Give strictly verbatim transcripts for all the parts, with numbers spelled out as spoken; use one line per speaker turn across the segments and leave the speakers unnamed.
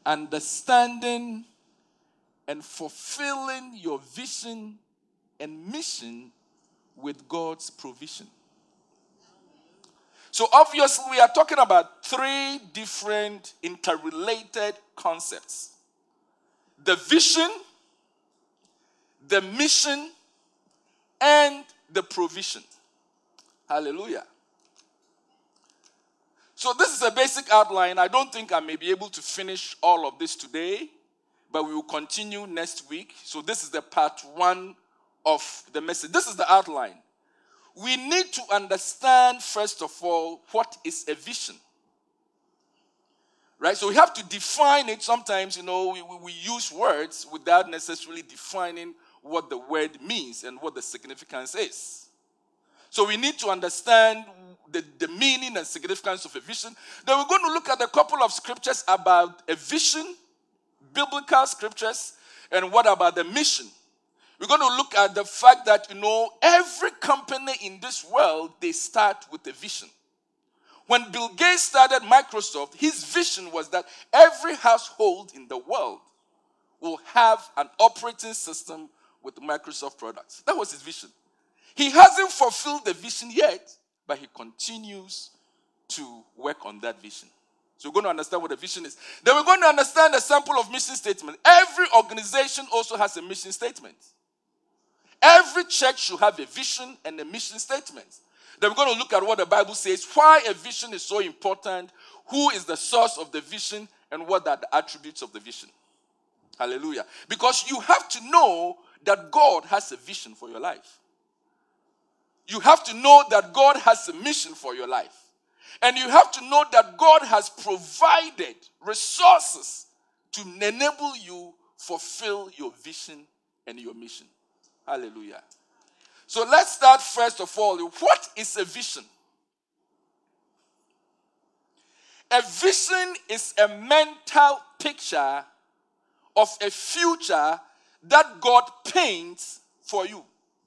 understanding and fulfilling your vision and mission with God's provision. So obviously we are talking about three different interrelated concepts. The vision, the mission, and the provision. Hallelujah. So this is a basic outline. I don't think I may be able to finish all of this today, but we will continue next week. So this is the part one of the message. This is the outline. We need to understand, first of all, what is a vision. Right? So we have to define it. Sometimes, you know, we, we use words without necessarily defining what the word means and what the significance is. So we need to understand the, the meaning and significance of a vision. Then we're going to look at a couple of scriptures about a vision, biblical scriptures, and what about the mission. We're going to look at the fact that, you know, every company in this world, they start with a vision. When Bill Gates started Microsoft, his vision was that every household in the world will have an operating system with Microsoft products. That was his vision. He hasn't fulfilled the vision yet, but he continues to work on that vision. So we're going to understand what the vision is. Then we're going to understand a sample of mission statement. Every organization also has a mission statement. Every church should have a vision and a mission statement. Then we're going to look at what the Bible says, why a vision is so important, who is the source of the vision, and what are the attributes of the vision. Hallelujah. Because you have to know that God has a vision for your life. You have to know that God has a mission for your life. And you have to know that God has provided resources to enable you fulfill your vision and your mission. Hallelujah. So let's start first of all. What is a vision? A vision is a mental picture of a future that God paints for you.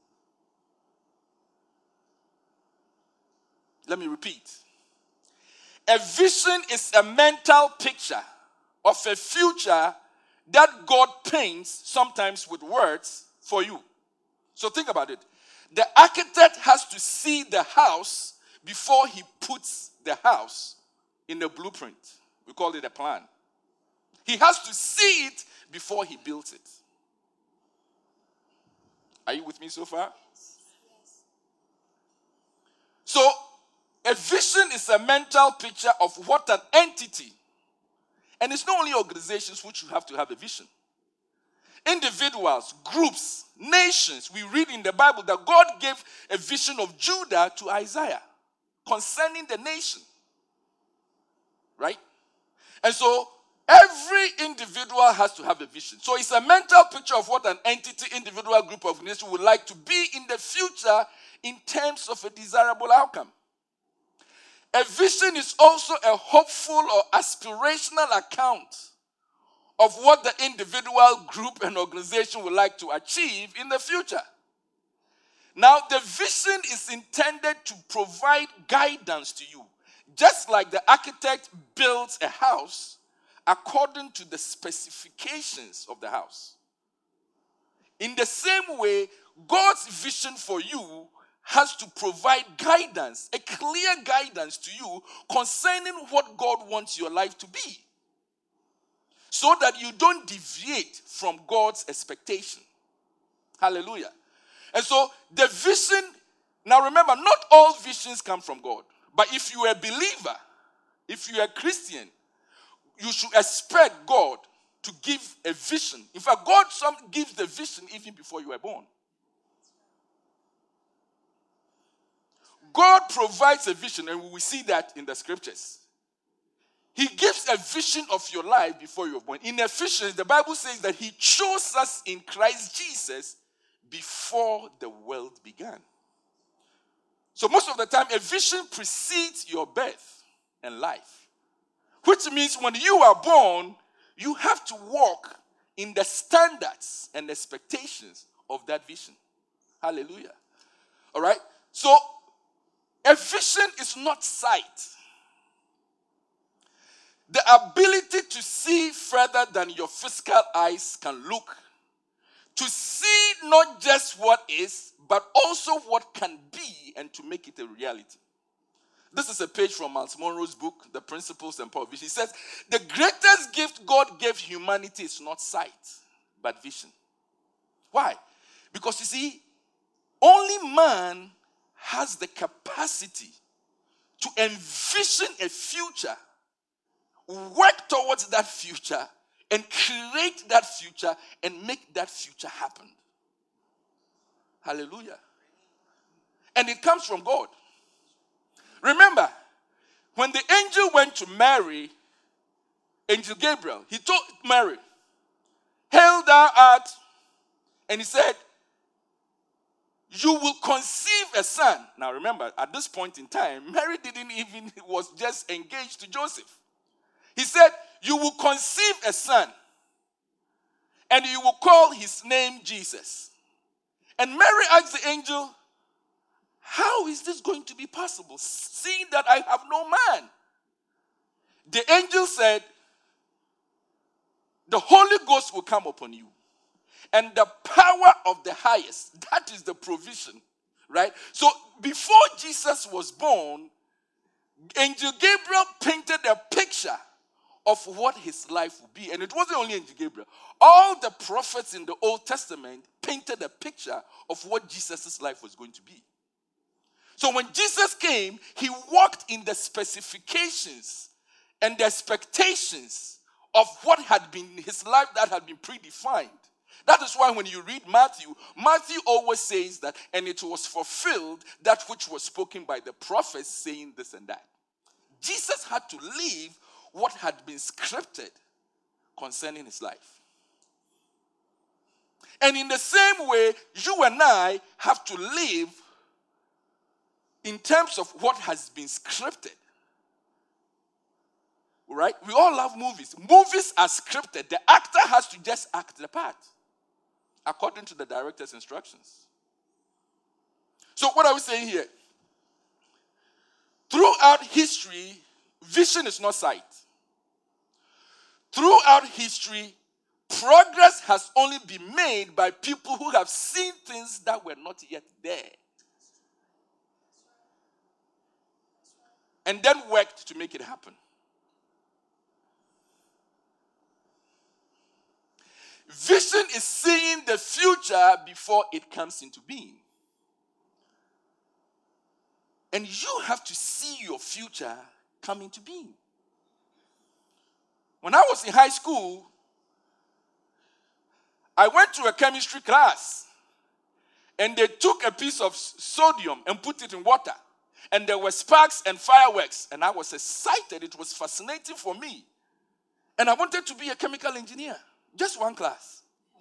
Let me repeat. A vision is a mental picture of a future that God paints, sometimes with words, for you. So think about it. The architect has to see the house before he puts the house in the blueprint. We call it a plan. He has to see it before he builds it. Are you with me so far? So, a vision is a mental picture of what an entity, and it's not only organizations which you have to have a vision. Individuals, groups, nations. We read in the Bible that God gave a vision of Judah to Isaiah concerning the nation. Right? And so every individual has to have a vision. So it's a mental picture of what an entity, individual, group of nations would like to be in the future in terms of a desirable outcome. A vision is also a hopeful or aspirational account of what the individual, group, and organization would like to achieve in the future. Now, the vision is intended to provide guidance to you. Just like the architect builds a house according to the specifications of the house. In the same way, God's vision for you has to provide guidance, a clear guidance to you concerning what God wants your life to be, so that you don't deviate from God's expectation. Hallelujah. And so the vision, now remember, not all visions come from God. But if you are a believer, if you are a Christian, you should expect God to give a vision. In fact, God some gives the vision even before you were born. God provides a vision, and we will see that in the scriptures. He gives a vision of your life before you were born. In Ephesians, the Bible says that he chose us in Christ Jesus before the world began. So most of the time, a vision precedes your birth and life. Which means when you are born, you have to walk in the standards and expectations of that vision. Hallelujah. All right? So, a vision is not sight. The ability to see further than your physical eyes can look. To see not just what is, but also what can be, and to make it a reality. This is a page from Miles Monroe's book, The Principles and Power of Vision. He says, the greatest gift God gave humanity is not sight, but vision. Why? Because you see, only man has the capacity to envision a future, work towards that future, and create that future and make that future happen. Hallelujah. And it comes from God. Remember, when the angel went to Mary, Angel Gabriel, he told Mary, "Hail thou art," and he said, "You will conceive a son." Now remember, at this point in time, Mary didn't even, was just engaged to Joseph. He said, "You will conceive a son, and you will call his name Jesus." And Mary asked the angel, "How is this going to be possible, seeing that I have no man?" The angel said, "The Holy Ghost will come upon you, and the power of the highest," that is the provision, right? So before Jesus was born, Angel Gabriel painted a picture of what his life would be. And it wasn't only Angel Gabriel. All the prophets in the Old Testament painted a picture of what Jesus' life was going to be. So when Jesus came, he walked in the specifications and the expectations of what had been his life that had been predefined. That is why when you read Matthew, Matthew always says that, and it was fulfilled, that which was spoken by the prophets saying this and that. Jesus had to live what had been scripted concerning his life. And in the same way, you and I have to live in terms of what has been scripted. Right? We all love movies. Movies are scripted. The actor has to just act the part according to the director's instructions. So what are we saying here? Throughout history, vision is not sight. Throughout history, progress has only been made by people who have seen things that were not yet there. And then worked to make it happen. Vision is seeing the future before it comes into being. And you have to see your future come into being. When I was in high school, I went to a chemistry class, and they took a piece of sodium and put it in water. And there were sparks and fireworks, and I was excited. It was fascinating for me. And I wanted to be a chemical engineer. Just one class.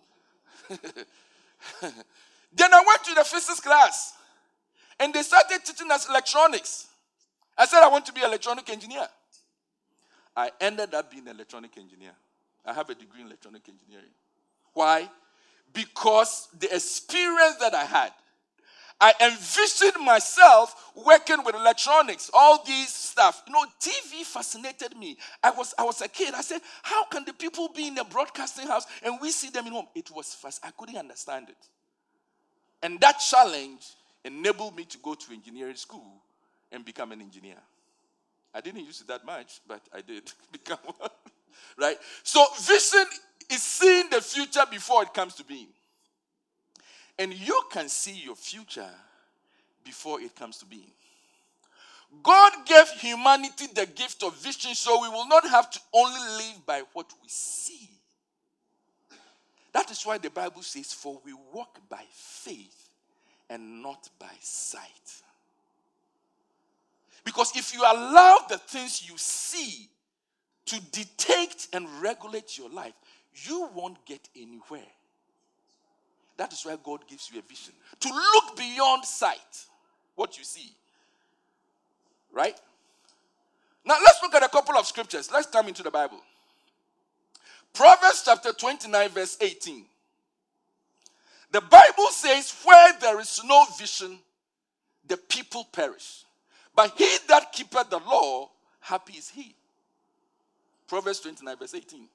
Then I went to the physics class, and they started teaching us electronics. I said I want to be an electronic engineer. I ended up being an electronic engineer. I have a degree in electronic engineering. Why? Because the experience that I had, I envisioned myself working with electronics, all these stuff. You know, T V fascinated me. I was, I was a kid. I said, how can the people be in a broadcasting house and we see them in home? It was fast. I couldn't understand it. And that challenge enabled me to go to engineering school and become an engineer. I didn't use it that much, but I did become one. Right? So vision is seeing the future before it comes to being. And you can see your future before it comes to being. God gave humanity the gift of vision, so we will not have to only live by what we see. That is why the Bible says, for we walk by faith and not by sight. Because if you allow the things you see to dictate and regulate your life, you won't get anywhere. That is why God gives you a vision. To look beyond sight, what you see. Right? Now let's look at a couple of scriptures. Let's come into the Bible. Proverbs chapter twenty-nine verse eighteen. The Bible says, where there is no vision, the people perish. But he that keepeth the law, happy is he. Proverbs twenty-nine, verse eighteen.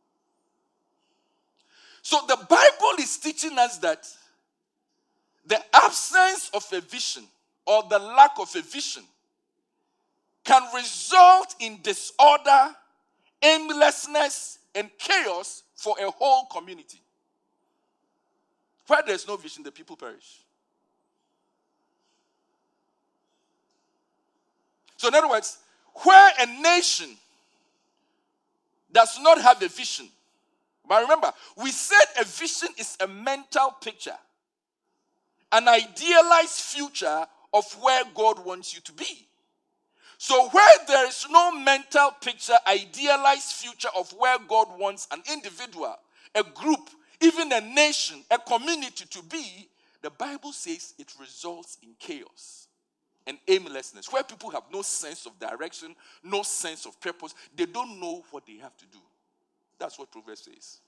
So the Bible is teaching us that the absence of a vision or the lack of a vision can result in disorder, aimlessness, and chaos for a whole community. Where there's no vision, the people perish. So in other words, where a nation does not have a vision, but remember, we said a vision is a mental picture, an idealized future of where God wants you to be. So where there is no mental picture, idealized future of where God wants an individual, a group, even a nation, a community to be, the Bible says it results in chaos and aimlessness, where people have no sense of direction, no sense of purpose. They don't know what they have to do. That's what Proverbs says.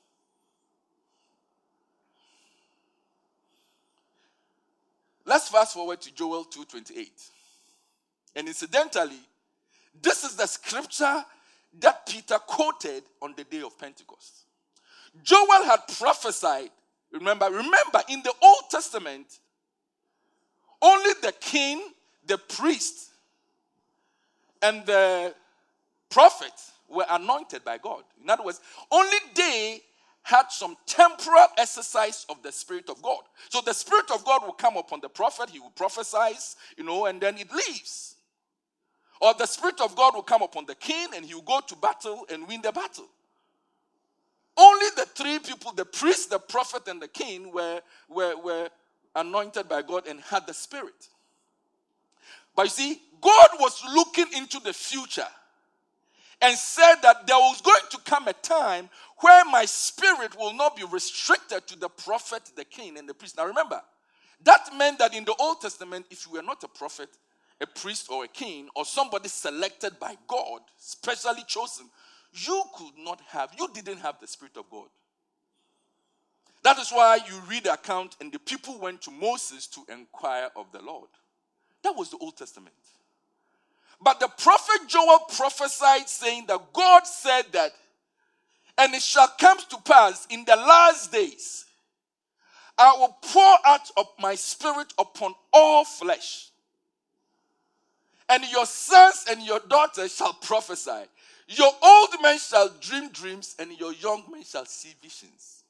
Let's fast forward to Joel two twenty-eight. And incidentally, this is the scripture that Peter quoted on the day of Pentecost. Joel had prophesied, remember, remember in the Old Testament, only the king, the priest, and the prophet were anointed by God. In other words, only they had some temporal exercise of the Spirit of God. So the Spirit of God will come upon the prophet, he will prophesy, you know, and then it leaves. Or the Spirit of God will come upon the king and he will go to battle and win the battle. Only the three people, the priest, the prophet, and the king, were, were, were anointed by God and had the Spirit. But you see, God was looking into the future and said that there was going to come a time where my Spirit will not be restricted to the prophet, the king, and the priest. Now remember, that meant that in the Old Testament, if you were not a prophet, a priest, or a king, or somebody selected by God, specially chosen, you could not have, you didn't have the Spirit of God. That is why you read the account and the people went to Moses to inquire of the Lord. That was the Old Testament. But the prophet Joel prophesied saying that God said that, and it shall come to pass in the last days, I will pour out of my Spirit upon all flesh. And your sons and your daughters shall prophesy. Your old men shall dream dreams, and your young men shall see visions.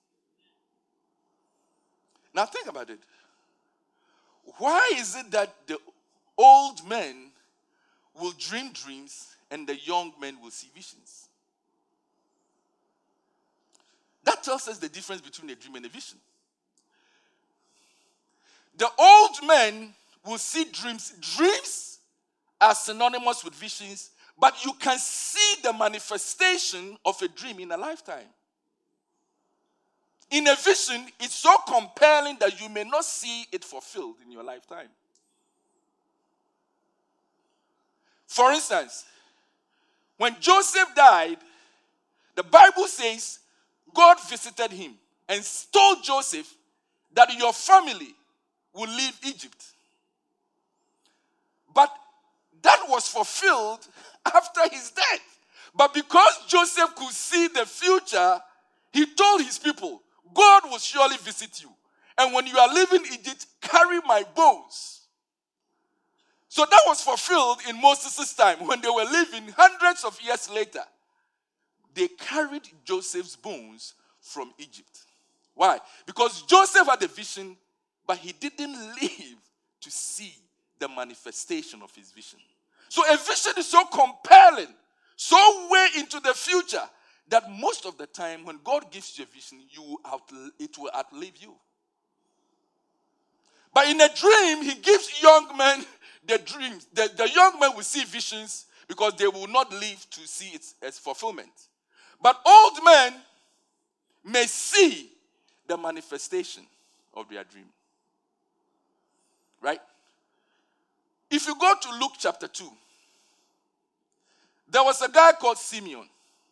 Now think about it. Why is it that the old men will dream dreams and the young men will see visions? That tells us the difference between a dream and a vision. The old men will see dreams. Dreams are synonymous with visions, but you can see the manifestation of a dream in a lifetime. In a vision, it's so compelling that you may not see it fulfilled in your lifetime. For instance, when Joseph died, the Bible says God visited him and told Joseph that your family will leave Egypt. But that was fulfilled after his death. But because Joseph could see the future, he told his people, God will surely visit you. And when you are leaving Egypt, carry my bones. So that was fulfilled in Moses' time. When they were leaving hundreds of years later, they carried Joseph's bones from Egypt. Why? Because Joseph had a vision, but he didn't live to see the manifestation of his vision. So a vision is so compelling, so way into the future, that most of the time when God gives you a vision, you will outl- it will outlive you. But in a dream, he gives young men the dreams. The, the young men will see visions because they will not live to see it as fulfillment. But old men may see the manifestation of their dream. Right? If you go to Luke chapter two, there was a guy called Simeon.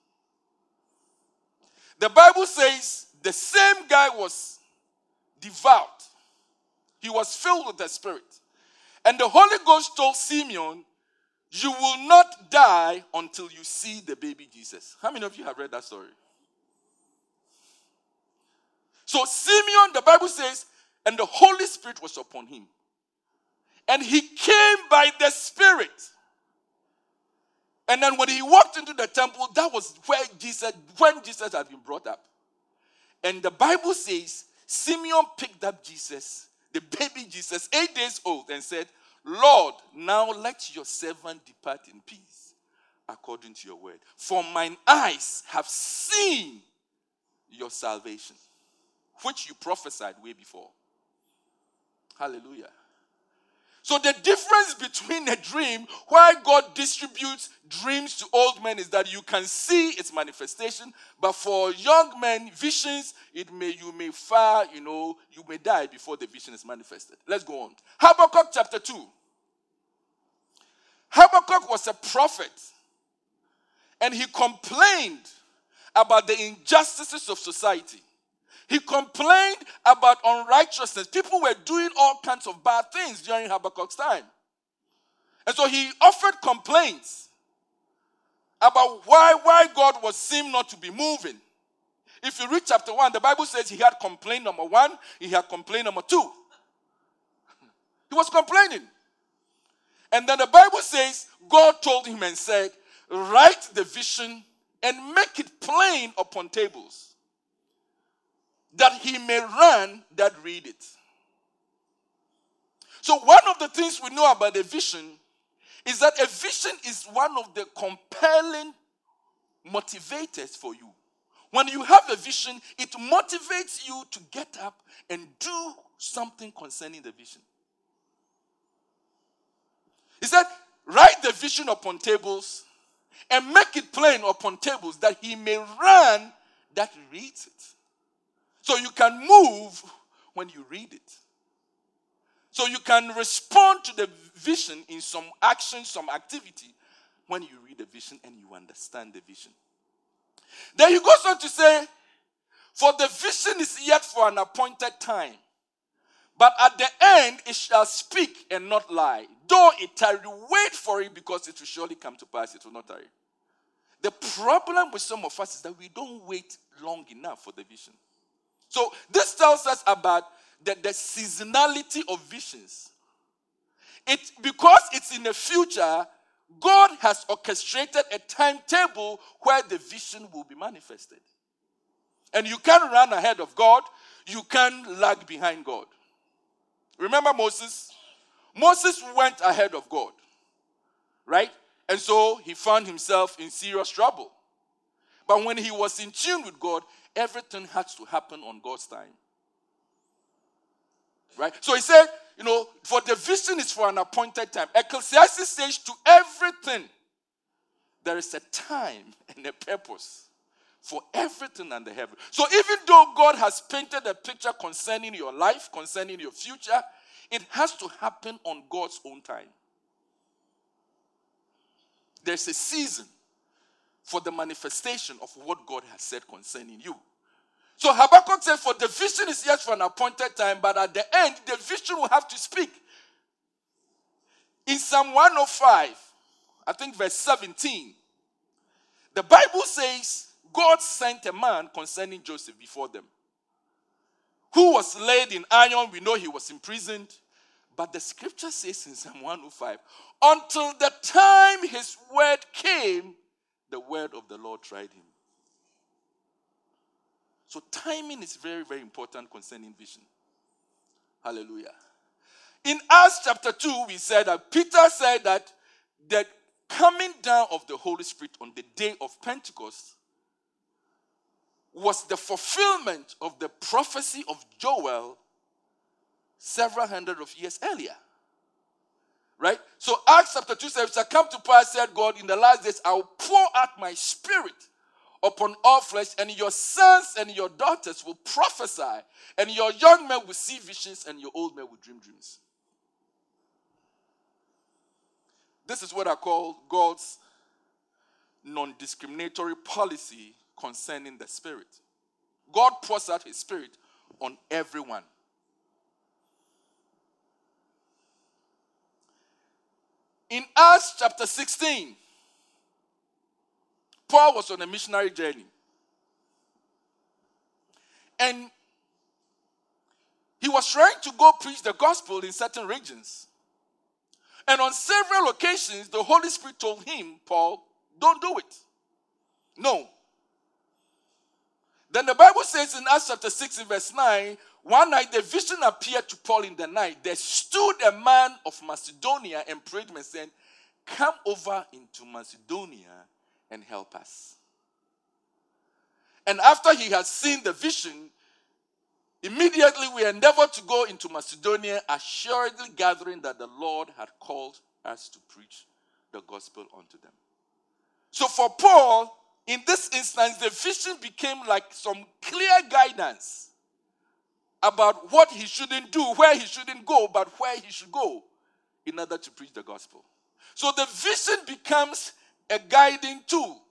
The Bible says the same guy was devout. He was filled with the Spirit. And the Holy Ghost told Simeon you will not die until you see the baby Jesus. How many of you have read that story? So Simeon, the Bible says, and the Holy Spirit was upon him. And he came by the Spirit. And then when he walked into the temple, that was where Jesus, when Jesus had been brought up. And the Bible says, Simeon picked up Jesus, the baby Jesus, eight days old, and said, Lord, now let your servant depart in peace, according to your word. For mine eyes have seen your salvation, which you prophesied way before. Hallelujah. So the difference between a dream, why God distributes dreams to old men, is that you can see its manifestation, but for young men, visions, it may you may far, you know, you may die before the vision is manifested. Let's go on. Habakkuk chapter two. Habakkuk was a prophet, and he complained about the injustices of society. He complained about unrighteousness. People were doing all kinds of bad things during Habakkuk's time. And so he offered complaints about why, why God was seemed not to be moving. If you read chapter one, the Bible says he had complaint number one, he had complaint number two. He was complaining. And then the Bible says God told him and said, write the vision and make it plain upon tables, that he may run that read it. So one of the things we know about a vision is that a vision is one of the compelling motivators for you. When you have a vision, it motivates you to get up and do something concerning the vision. He said, write the vision upon tables and make it plain upon tables, that he may run that reads it. So you can move when you read it. So you can respond to the vision in some action, some activity, when you read the vision and you understand the vision. Then he goes on to say, for the vision is yet for an appointed time, but at the end it shall speak and not lie. Though it tarry, wait for it, because it will surely come to pass. It will not tarry. The problem with some of us is that we don't wait long enough for the vision. So this tells us about the, the seasonality of visions. It, because it's in the future, God has orchestrated a timetable where the vision will be manifested. And you can't run ahead of God. You can't lag behind God. Remember Moses? Moses went ahead of God, right? And so he found himself in serious trouble. But when he was in tune with God, everything had to happen on God's time. Right? So he said, you know, for the vision is for an appointed time. Ecclesiastes says to everything, there is a time and a purpose for everything under heaven. So even though God has painted a picture concerning your life, concerning your future, it has to happen on God's own time. There's a season for the manifestation of what God has said concerning you. So Habakkuk said, for the vision is yet for an appointed time, but at the end, the vision will have to speak. In Psalm one oh five, I think verse seventeen, the Bible says, God sent a man concerning Joseph before them, who was laid in iron. We know he was imprisoned. But the scripture says in Psalm one oh five, until the time his word came, the word of the Lord tried him. So timing is very, very important concerning vision. Hallelujah. In Acts chapter two, we said that Peter said that the coming down of the Holy Spirit on the day of Pentecost was the fulfillment of the prophecy of Joel several hundred of years earlier. Right? So Acts chapter two says, it shall come to pass, said God, in the last days, I will pour out my spirit upon all flesh, and your sons and your daughters will prophesy, and your young men will see visions, and your old men will dream dreams. This is what I call God's non-discriminatory policy concerning the Spirit. God pours out his Spirit on everyone. In Acts chapter sixteen, Paul was on a missionary journey. And he was trying to go preach the gospel in certain regions. And on several occasions, the Holy Spirit told him, Paul, don't do it. No. Then the Bible says in Acts chapter six, verse nine, one night the vision appeared to Paul in the night. There stood a man of Macedonia and prayed him and said, come over into Macedonia and help us. And after he had seen the vision, immediately we endeavored to go into Macedonia, assuredly gathering that the Lord had called us to preach the gospel unto them. So for Paul, in this instance, the vision became like some clear guidance about what he shouldn't do, where he shouldn't go, but where he should go in order to preach the gospel. So the vision becomes a guiding tool.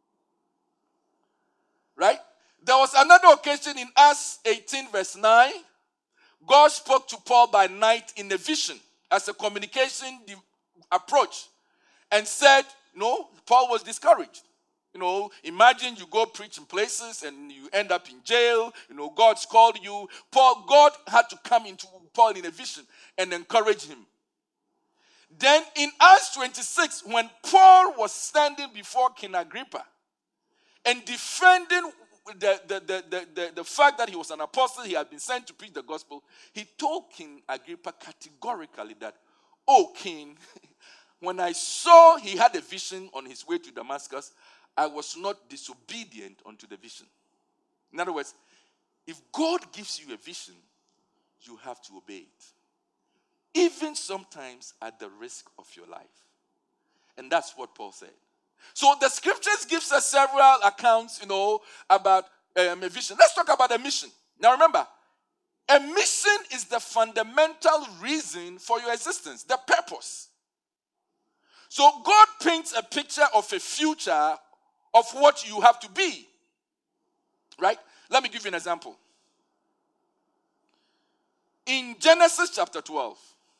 Right? There was another occasion in Acts eighteen verse nine. God spoke to Paul by night in a vision as a communication approach and said, no, Paul was discouraged. You know, imagine you go preach in places and you end up in jail. You know, God's called you. Paul, God had to come into Paul in a vision and encourage him. Then in Acts twenty-six, when Paul was standing before King Agrippa and defending the, the, the, the, the, the fact that he was an apostle, he had been sent to preach the gospel, he told King Agrippa categorically that, oh, King, when I saw he had a vision on his way to Damascus, I was not disobedient unto the vision. In other words, if God gives you a vision, you have to obey it. Even sometimes at the risk of your life. And that's what Paul said. So the scriptures gives us several accounts, you know, about um, a vision. Let's talk about a mission. Now remember, a mission is the fundamental reason for your existence, the purpose. So God paints a picture of a future of what you have to be. Right? Let me give you an example. In Genesis chapter twelve,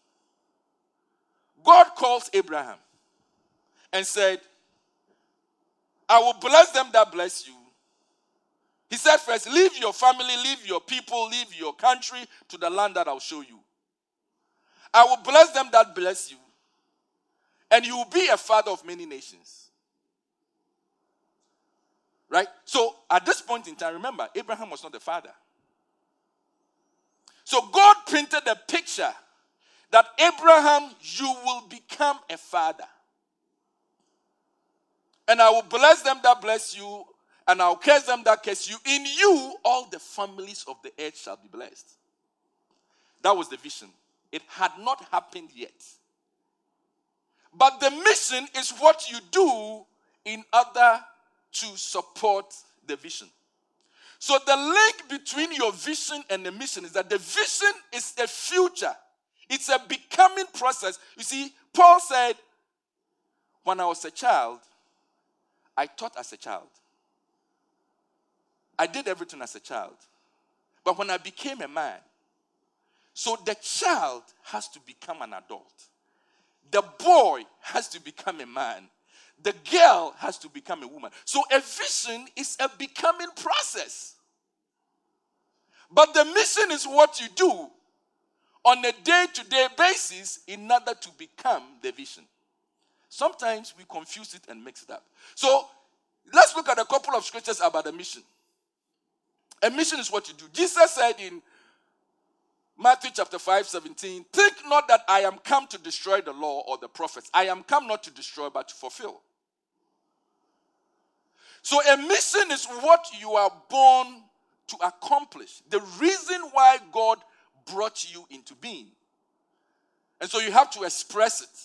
God calls Abraham and said, I will bless them that bless you. He said first, leave your family, leave your people, leave your country to the land that I'll show you. I will bless them that bless you, and you will be a father of many nations. Right? So at this point in time, remember, Abraham was not the father. So God painted a picture that Abraham, you will become a father. And I will bless them that bless you, and I will curse them that curse you. In you, all the families of the earth shall be blessed. That was the vision. It had not happened yet. But the mission is what you do in order to support the vision. So the link between your vision and the mission is that the vision is a future. It's a becoming process. You see, Paul said, when I was a child, I taught as a child. I did everything as a child. But when I became a man, so the child has to become an adult. The boy has to become a man. The girl has to become a woman. So a vision is a becoming process. But the mission is what you do on a day-to-day basis in order to become the vision. Sometimes we confuse it and mix it up. So let's look at a couple of scriptures about a mission. A mission is what you do. Jesus said in Matthew chapter five, seventeen, think not that I am come to destroy the law or the prophets. I am come not to destroy but to fulfill. So a mission is what you are born to accomplish. The reason why God brought you into being. And so you have to express it.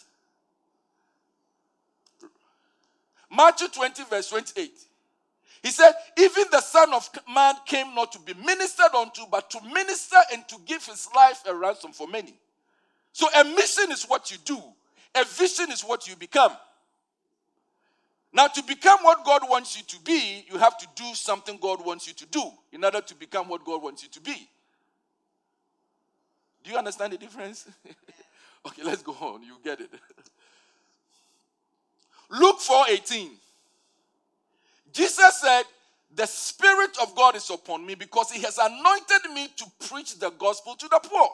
Matthew twenty verse twenty-eight. He said, even the Son of Man came not to be ministered unto, but to minister and to give his life a ransom for many. So a mission is what you do. A vision is what you become. Now, to become what God wants you to be, you have to do something God wants you to do in order to become what God wants you to be. Do you understand the difference? Okay, let's go on. You get it. Luke four eighteen. Jesus said, the Spirit of God is upon me because he has anointed me to preach the gospel to the poor.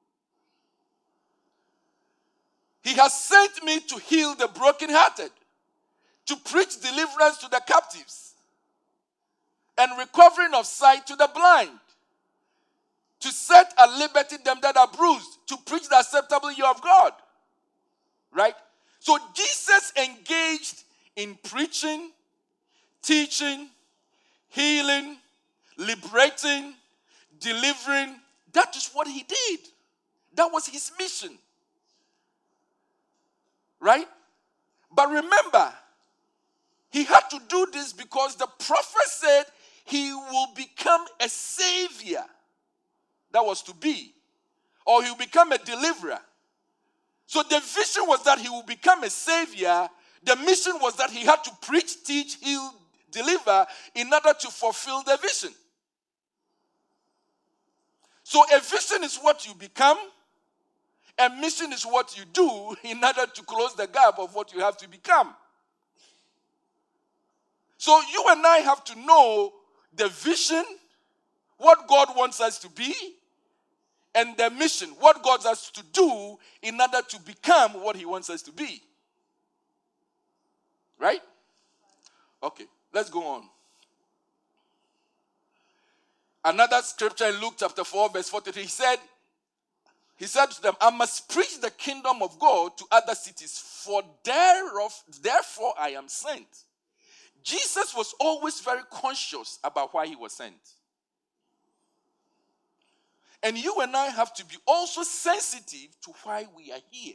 He has sent me to heal the brokenhearted, to preach deliverance to the captives, and recovering of sight to the blind, to set at liberty them that are bruised, to preach the acceptable year of God. Right? So Jesus engaged in preaching, teaching, healing, liberating, delivering. That is what he did. That was his mission. Right? But remember, he had to do this because the prophet said he will become a savior. That was to be. Or he will become a deliverer. So the vision was that he will become a savior. The mission was that he had to preach, teach, heal, deliver in order to fulfill the vision. So a vision is what you become. A mission is what you do in order to close the gap of what you have to become. So you and I have to know the vision, what God wants us to be, and the mission, what God wants us to do in order to become what he wants us to be. Right? Okay, let's go on. Another scripture in Luke chapter four, verse forty-three, he said, he said to them, I must preach the kingdom of God to other cities, for thereof, therefore I am sent. Jesus was always very conscious about why he was sent. And you and I have to be also sensitive to why we are here.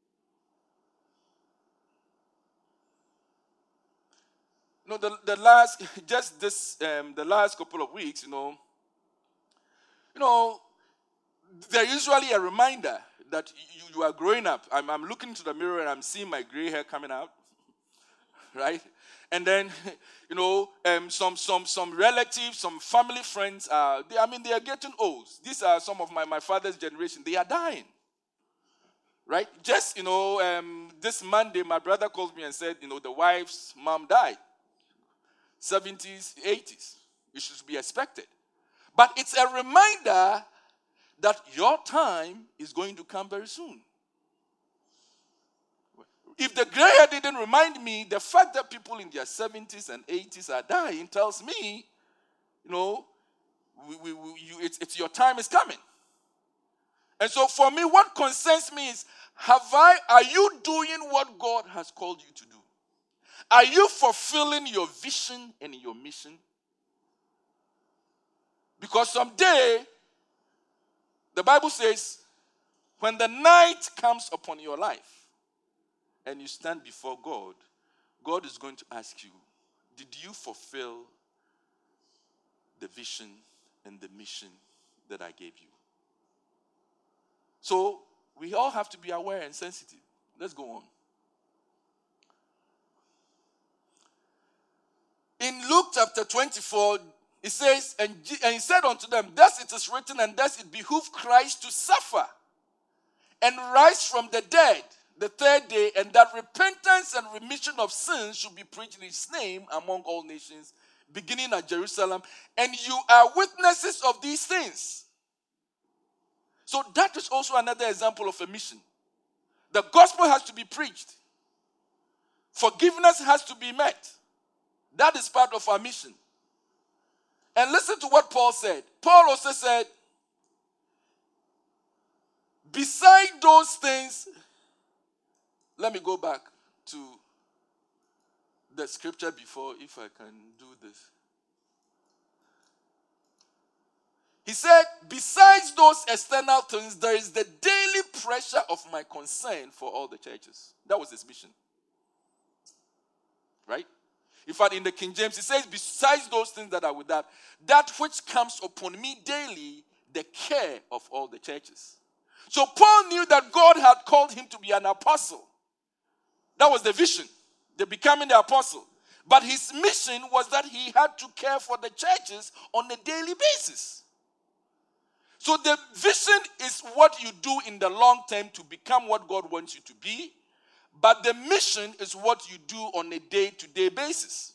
You know, the, the last, just this, um, the last couple of weeks, you know, you know, there's usually a reminder that you, you are growing up. I'm, I'm looking into the mirror and I'm seeing my gray hair coming out, right? And then, you know, um, some some some relatives, some family friends, uh, they, I mean, they are getting old. These are some of my, my father's generation. They are dying, right? Just, you know, um, this Monday, my brother called me and said, you know, the wife's mom died. seventies, eighties. It should be expected. But it's a reminder that your time is going to come very soon. If the gray hair didn't remind me, the fact that people in their seventies and eighties are dying tells me, you know, we, we, we, you, it's, it's your time is coming. And so for me, what concerns me is, have I, are you doing what God has called you to do? Are you fulfilling your vision and your mission? Because someday, the Bible says, when the night comes upon your life, and you stand before God, God is going to ask you, did you fulfill the vision and the mission that I gave you? So we all have to be aware and sensitive. Let's go on. In Luke chapter twenty-four, it says, and he said unto them, thus it is written, and thus it behooved Christ to suffer and rise from the dead the third day, and that repentance and remission of sins should be preached in his name among all nations, beginning at Jerusalem. And you are witnesses of these things. So that is also another example of a mission. The gospel has to be preached. Forgiveness has to be met. That is part of our mission. And listen to what Paul said. Paul also said, beside those things, let me go back to the scripture before, if I can do this. He said, besides those external things, there is the daily pressure of my concern for all the churches. That was his mission. Right? In fact, in the King James, it says, besides those things that are with that, that which comes upon me daily, the care of all the churches. So Paul knew that God had called him to be an apostle. That was the vision, the becoming the apostle. But his mission was that he had to care for the churches on a daily basis. So the vision is what you do in the long term to become what God wants you to be. but the mission is what you do on a day-to-day basis.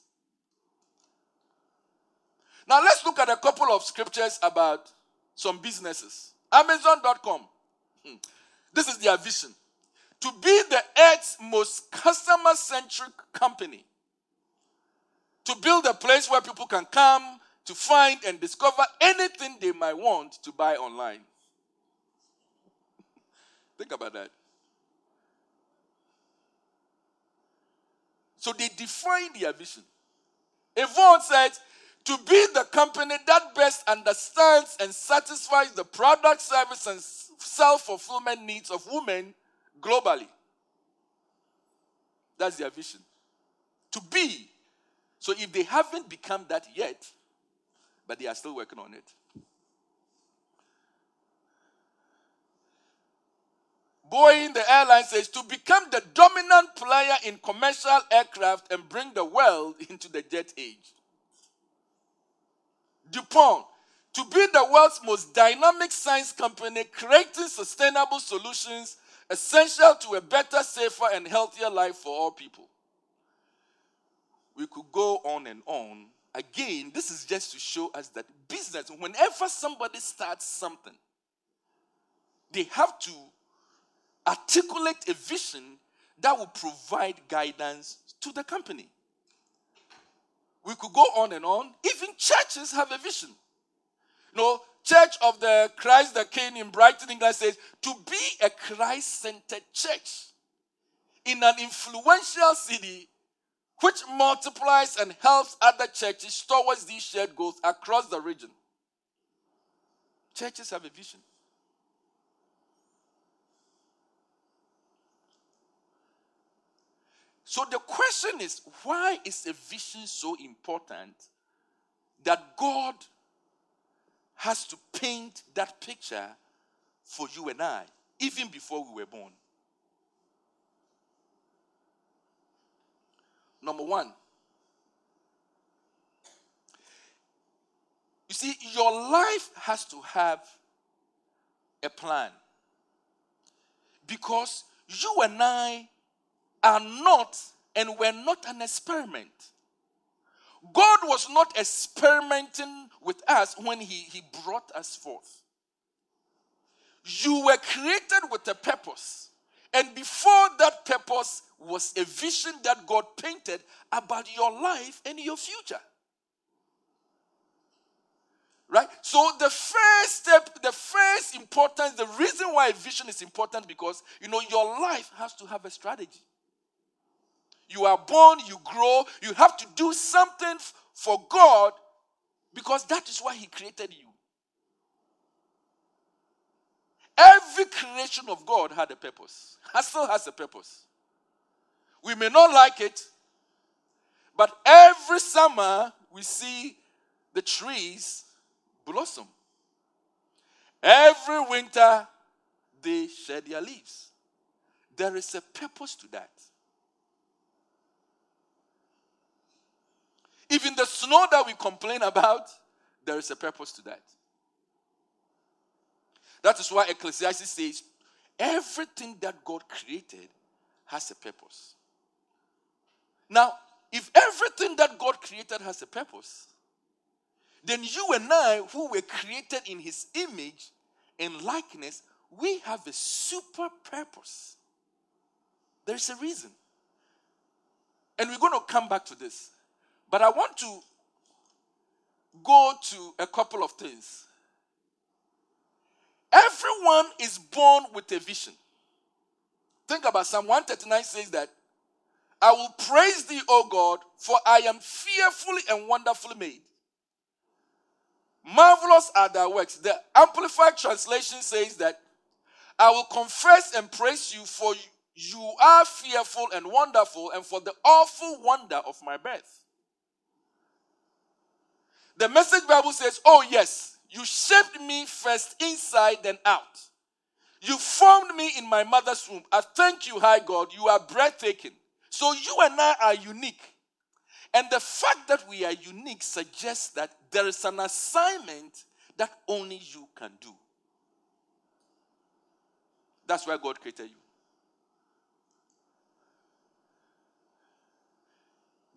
Now let's look at a couple of scriptures about some businesses. Amazon dot com. Hmm. This is their vision. To be the earth's most customer-centric company. To build a place where people can come to find and discover anything they might want to buy online. Think about that. So they define their vision. Yvonne said, to be the company that best understands and satisfies the product, service, and self-fulfillment needs of women globally. That's their vision. To be. So if they haven't become that yet, but they are still working on it. Boeing, the airline, says to become the dominant player in commercial aircraft and bring the world into the jet age. DuPont, to be the world's most dynamic science company, creating sustainable solutions essential to a better, safer, and healthier life for all people. We could go on and on. Again, this is just to show us that business, whenever somebody starts something, they have to articulate a vision that will provide guidance to the company. We could go on and on. Even churches have a vision. You know, Church of the Christ the King in Brighton, England says, to be a Christ-centered church in an influential city which multiplies and helps other churches towards these shared goals across the region. Churches have a vision. So the question is, why is a vision so important that God has to paint that picture for you and I, even before we were born? Number one, you see, your life has to have a plan. Because you and I are not, and we're not an experiment. God was not experimenting with us when he, he brought us forth. You were created with a purpose. And before that purpose was a vision that God painted about your life and your future. Right? So the first step, the first importance, the reason why a vision is important, because, you know, your life has to have a strategy. You are born, you grow, you have to do something f- for God, because that is why he created you. Every creation of God had a purpose. It still has a purpose. We may not like it, but every summer we see the trees blossom. Every winter they shed their leaves. There is a purpose to that. Even the snow that we complain about, there is a purpose to that. That is why Ecclesiastes says, everything that God created has a purpose. Now, if everything that God created has a purpose, then you and I, who were created in his image and likeness, we have a super purpose. There is a reason. And we're going to come back to this. But I want to go to a couple of things. Everyone is born with a vision. Think about Psalm one thirty-nine says that, I will praise thee, O God, for I am fearfully and wonderfully made. Marvelous are thy works. The Amplified Translation says that, I will confess and praise you, for you are fearful and wonderful, and for the awful wonder of my birth. The Message Bible says, oh yes, you shaped me first inside then out. You formed me in my mother's womb. I thank you, high God. You are breathtaking. So you and I are unique. And the fact that we are unique suggests that there is an assignment that only you can do. That's why God created you.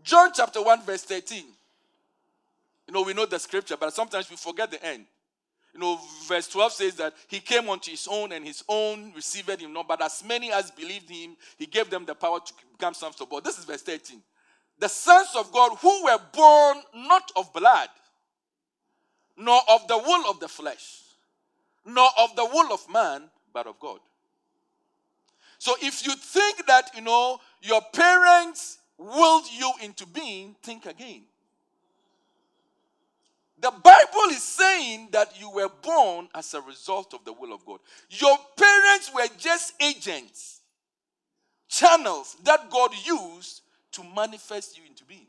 John chapter one, verse thirteen. You know, we know the scripture, but sometimes we forget the end. You know, verse twelve says that he came unto his own, and his own received him not. But as many as believed him, he gave them the power to become sons of God. This is verse thirteen. The sons of God who were born not of blood, nor of the will of the flesh, nor of the will of man, but of God. So if you think that, you know, your parents willed you into being, think again. The Bible is saying that you were born as a result of the will of God. Your parents were just agents, channels that God used to manifest you into being.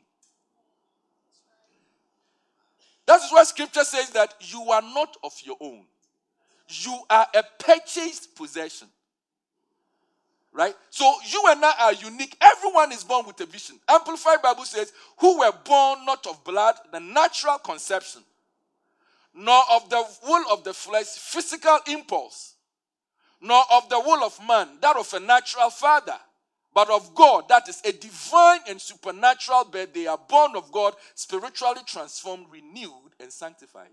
That is why scripture says that you are not of your own. You are a purchased possession. Right? So you and I are unique. Everyone is born with a vision. Amplified Bible says, who were born not of blood, the natural conception, nor of the will of the flesh, physical impulse, nor of the will of man, that of a natural father, but of God, that is a divine and supernatural birth. They are born of God, spiritually transformed, renewed, and sanctified.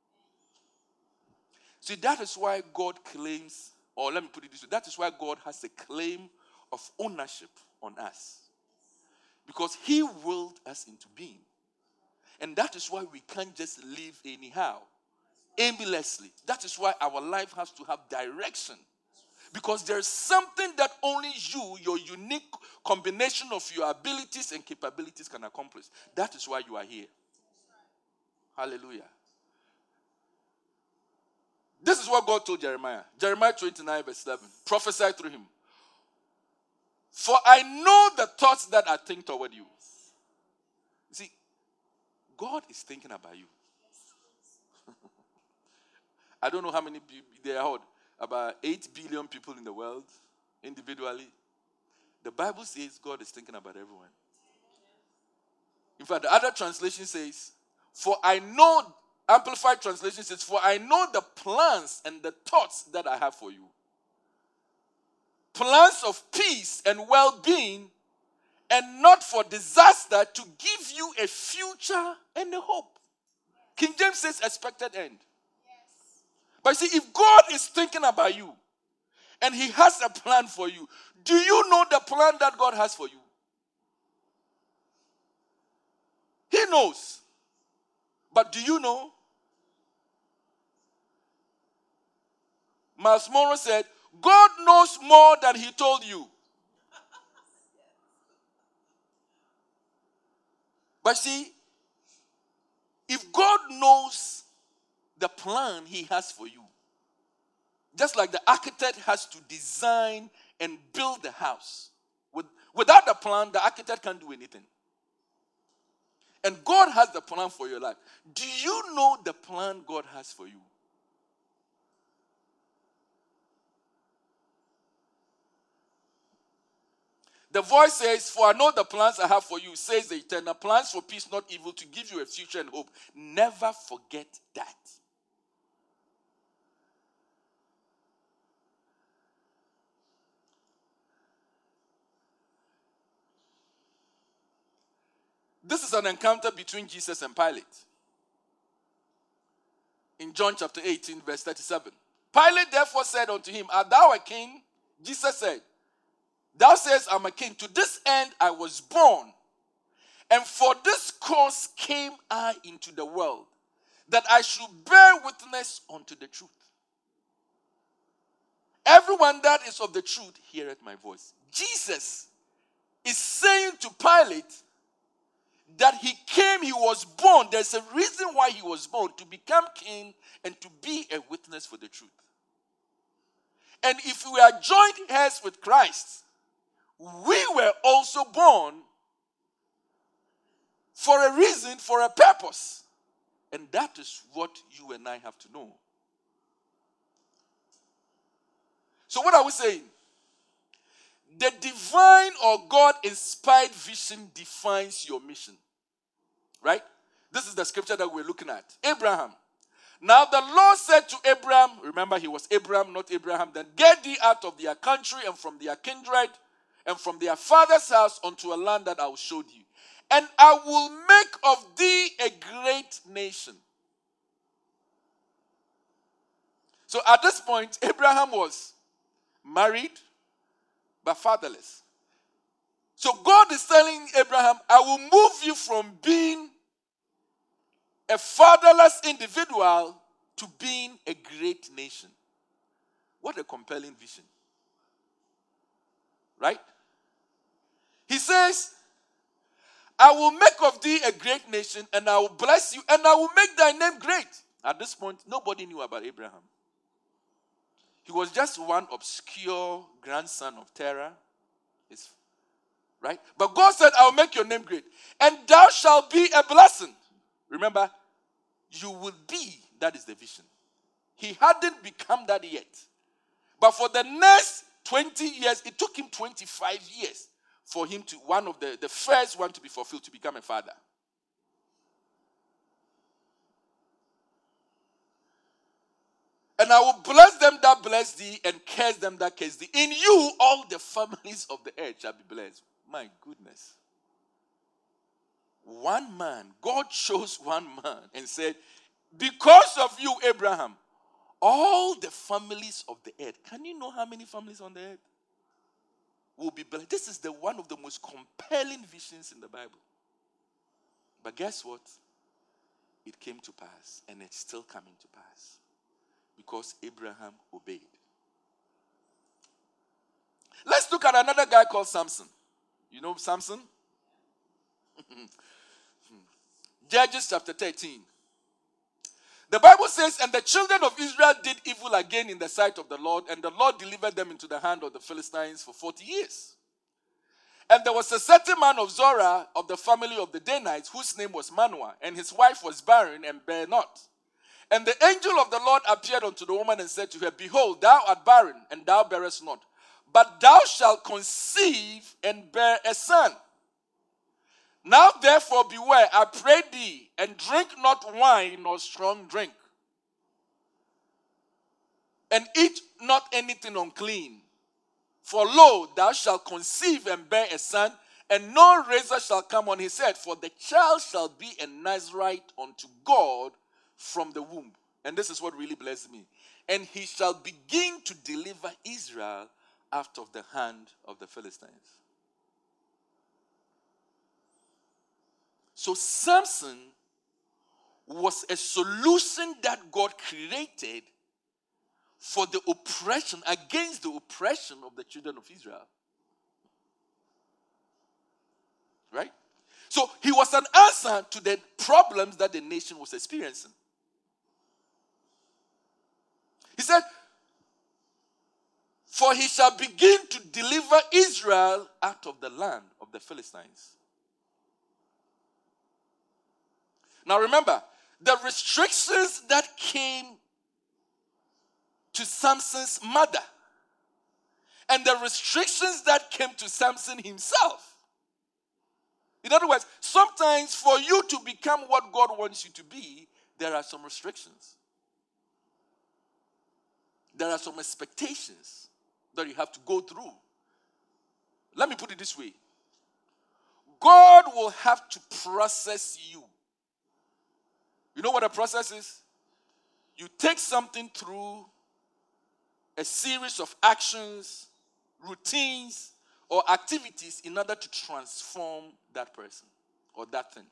See, that is why God claims, or let me put it this way, that is why God has a claim of ownership on us. Because he willed us into being. And that is why we can't just live anyhow, aimlessly. That is why our life has to have direction. Because there's something that only you, your unique combination of your abilities and capabilities can accomplish. That is why you are here. Hallelujah. This is what God told Jeremiah. Jeremiah twenty-nine verse eleven. Prophesy through him. For I know the thoughts that I think toward you. You see, God is thinking about you. I don't know how many people there are. About eight billion people in the world, individually. The Bible says God is thinking about everyone. In fact, the other translation says, for I know, Amplified translation says, for I know the plans and the thoughts that I have for you. Plans of peace and well-being, and not for disaster, to give you a future and a hope. King James says expected end. But see, if God is thinking about you and he has a plan for you, do you know the plan that God has for you? He knows. But do you know? Miles Monroe said, God knows more than he told you. But see, if God knows the plan he has for you, just like the architect has to design and build the house. With, without the plan, the architect can't do anything. And God has the plan for your life. Do you know the plan God has for you? The voice says, for I know the plans I have for you, says the eternal plans for peace, not evil, to give you a future and hope. Never forget that. This is an encounter between Jesus and Pilate. In John chapter eighteen, verse thirty-seven. Pilate therefore said unto him, art thou a king? Jesus said, thou sayest, I'm a king. To this end I was born, and for this cause came I into the world, that I should bear witness unto the truth. Everyone that is of the truth heareth my voice. Jesus is saying to Pilate that he came, he was born. There's a reason why he was born, to become king and to be a witness for the truth. And if we are joined heirs with Christ, we were also born for a reason, for a purpose. And that is what you and I have to know. So what are we saying? The divine or God-inspired vision defines your mission. Right? This is the scripture that we're looking at. Abraham. Now the Lord said to Abraham, remember he was Abraham, not Abraham, then get thee out of their country and from their kindred and from their father's house unto a land that I will show thee. and I will make of thee a great nation. So at this point, Abraham was married, but fatherless. So God is telling Abraham, I will move you from being a fatherless individual to being a great nation. What a compelling vision. Right? He says, I will make of thee a great nation, and I will bless you, and I will make thy name great. At this point, nobody knew about Abraham. He was just one obscure grandson of Terah. It's, right? But God said, I will make your name great, and thou shalt be a blessing. Remember, you will be. That is the vision. He hadn't become that yet. But for the next twenty years, it took him twenty-five years for him to, one of the, the first one to be fulfilled, to become a father. And I will bless them that bless thee, and curse them that curse thee. In you, all the families of the earth shall be blessed. My goodness. One man, God chose one man and said, because of you, Abraham, all the families of the earth. Can you know how many families on the earth will be blessed? This is the one of the most compelling visions in the Bible. But guess what? It came to pass, and it's still coming to pass. Because Abraham obeyed. Let's look at another guy called Samson. You know Samson? Judges chapter thirteen. The Bible says, and the children of Israel did evil again in the sight of the Lord, and the Lord delivered them into the hand of the Philistines for forty years. And there was a certain man of Zorah of the family of the Danites, whose name was Manoah, and his wife was barren and bare not. And the angel of the Lord appeared unto the woman and said to her, behold, thou art barren, and thou bearest not. But thou shalt conceive and bear a son. Now therefore beware, I pray thee, and drink not wine nor strong drink. And eat not anything unclean. For lo, thou shalt conceive and bear a son, and no razor shall come on his head, for the child shall be a Nazarite unto God from the womb. And this is what really blessed me. And he shall begin to deliver Israel out of the hand of the Philistines. So Samson was a solution that God created for the oppression, against the oppression of the children of Israel. Right? So he was an answer to the problems that the nation was experiencing. He said, for he shall begin to deliver Israel out of the land of the Philistines. Now remember, the restrictions that came to Samson's mother and the restrictions that came to Samson himself. In other words, sometimes for you to become what God wants you to be, there are some restrictions. There are some expectations that you have to go through. Let me put it this way. God will have to process you. You know what a process is? You take something through a series of actions, routines, or activities in order to transform that person or that thing.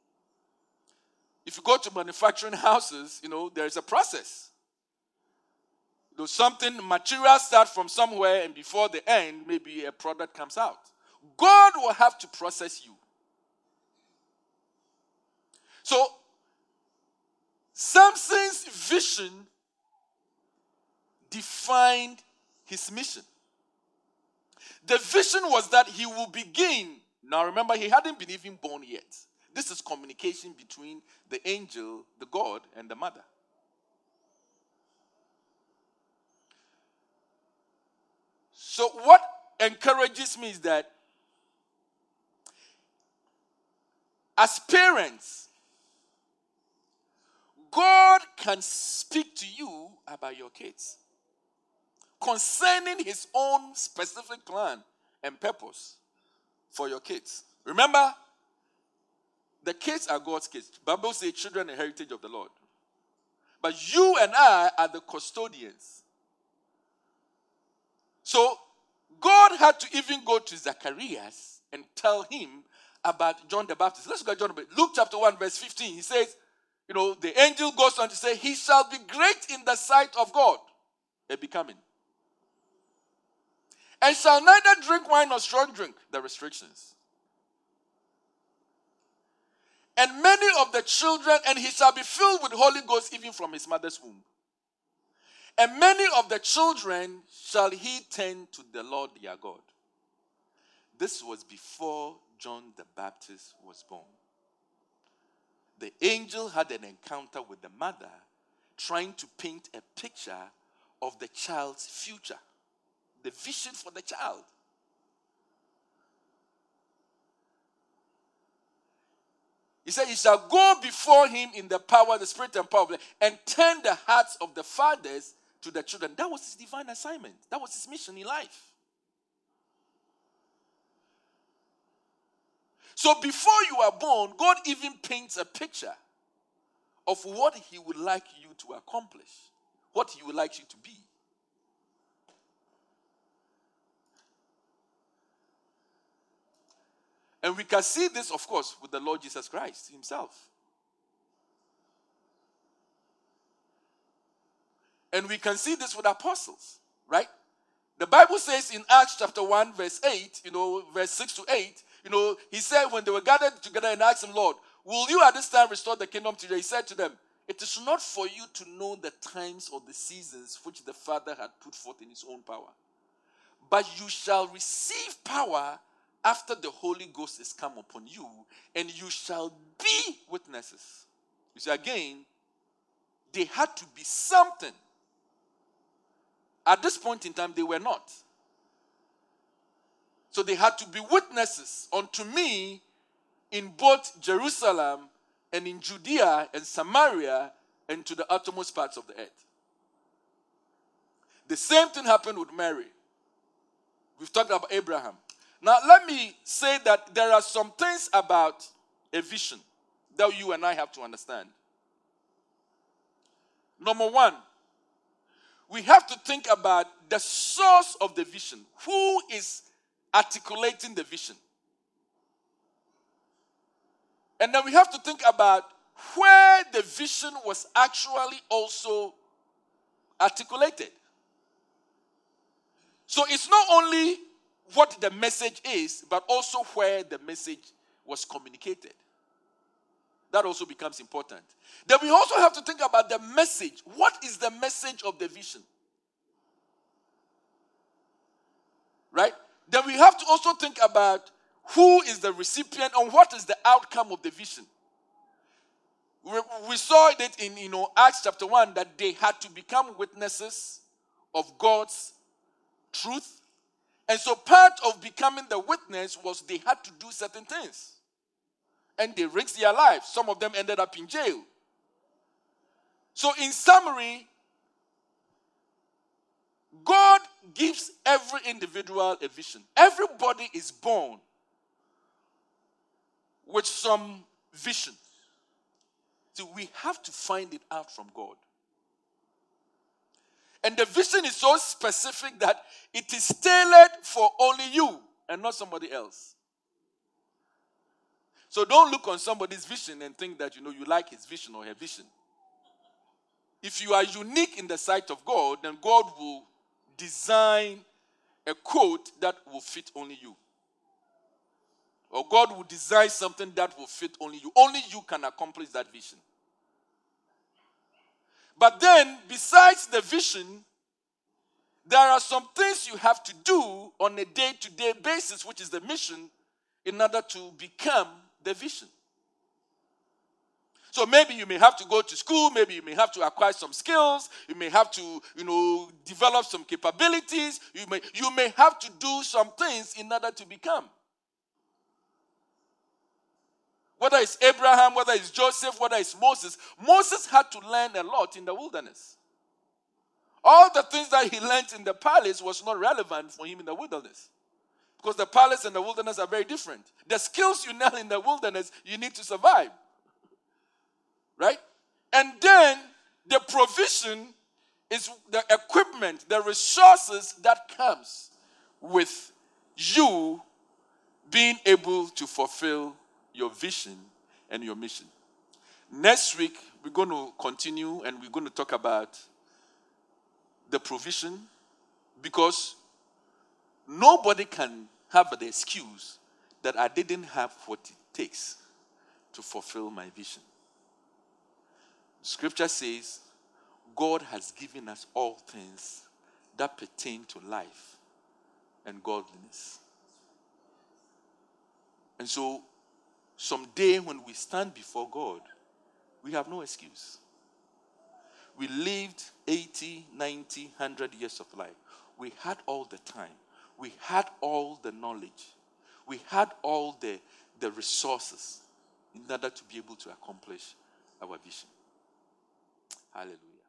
If you go to manufacturing houses, you know, there is a process. Though something, material start from somewhere, and before the end, maybe a product comes out. God will have to process you. So, Samson's vision defined his mission. The vision was that he will begin. Now remember, he hadn't been even born yet. This is communication between the angel, the God, and the mother. So what encourages me is that as parents, God can speak to you about your kids concerning his own specific plan and purpose for your kids. Remember, The kids are God's kids. The Bible says children are heritage of the Lord. But you and I are the custodians. So God had to even go to Zacharias and tell him about John the Baptist. Let's look at John the Baptist. Luke chapter one verse fifteen. He says, you know, the angel goes on to say, he shall be great in the sight of God. A becoming. And shall neither drink wine nor strong drink. The restrictions. And many of the children, and he shall be filled with Holy Ghost even from his mother's womb. And many of the children shall he turn to the Lord their God. This was before John the Baptist was born. The angel had an encounter with the mother, trying to paint a picture of the child's future. The vision for the child. He said, he shall go before him in the power, the spirit and power, and turn the hearts of the fathers to the children. That was his divine assignment. That was his mission in life. So before you are born, God even paints a picture of what he would like you to accomplish, what he would like you to be. And we can see this, of course, with the Lord Jesus Christ himself. And we can see this with apostles, right? The Bible says in Acts chapter one, verse eight, you know, verse six to eight, you know, he said when they were gathered together and asked him, Lord, will you at this time restore the kingdom to you? He said to them, it is not for you to know the times or the seasons which the Father had put forth in his own power. But you shall receive power after the Holy Ghost is come upon you, and you shall be witnesses. You see, again, they had to be something. At this point in time, they were not. So they had to be witnesses unto me in both Jerusalem and in Judea and Samaria and to the uttermost parts of the earth. The same thing happened with Mary. We've talked about Abraham. Now, let me say that there are some things about a vision that you and I have to understand. Number one, we have to think about the source of the vision. Who is articulating the vision? And then we have to think about where the vision was actually also articulated. So it's not only what the message is, but also where the message was communicated. That also becomes important. Then we also have to think about the message. What is the message of the vision? Right? Then we have to also think about who is the recipient and what is the outcome of the vision. We, we saw it in you know, Acts chapter one that they had to become witnesses of God's truth. And so part of becoming the witness was they had to do certain things. And they risked their lives. Some of them ended up in jail. So in summary, God gives every individual a vision. Everybody is born with some vision. So we have to find it out from God. And the vision is so specific that it is tailored for only you and not somebody else. So don't look on somebody's vision and think that you know you like his vision or her vision. If you are unique in the sight of God, then God will design a quote that will fit only you. Or God will design something that will fit only you. Only you can accomplish that vision. But then, besides the vision, there are some things you have to do on a day-to-day basis, which is the mission, in order to become the vision. So maybe you may have to go to school, maybe you may have to acquire some skills, you may have to, you know, develop some capabilities, you may, you may have to do some things in order to become. Whether it's Abraham, whether it's Joseph, whether it's Moses, Moses had to learn a lot in the wilderness. All the things that he learned in the palace was not relevant for him in the wilderness. Because the palace and the wilderness are very different. The skills you learn in the wilderness, you need to survive. Right? And then the provision is the equipment, the resources that comes with you being able to fulfill your vision and your mission. Next week, we're going to continue and we're going to talk about the provision, because nobody can have the excuse that I didn't have what it takes to fulfill my vision. Scripture says, God has given us all things that pertain to life and godliness. And so, someday when we stand before God, we have no excuse. We lived eighty, ninety, one hundred years of life. We had all the time. We had all the knowledge. We had all the, the resources in order to be able to accomplish our vision. Hallelujah.